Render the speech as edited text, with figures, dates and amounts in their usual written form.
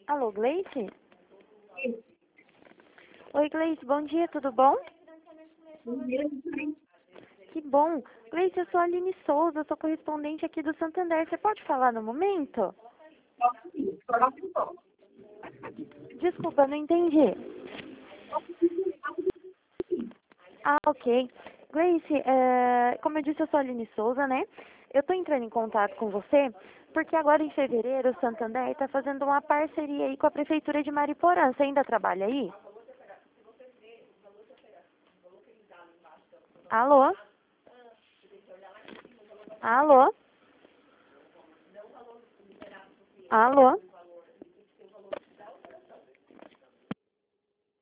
Alô, Gleice? Oi, Gleice, bom dia, tudo bom? Que bom. Gleice, eu sou a Aline Souza, sou correspondente aqui do Santander. Você pode falar no momento? Desculpa, não entendi. Ah, ok. Gleice, como eu disse, eu sou a Aline Souza, né? Eu tô entrando em contato com você porque agora em fevereiro o Santander está fazendo uma parceria aí com a Prefeitura de Mariporã. Você ainda trabalha aí? Alô? Alô? Alô?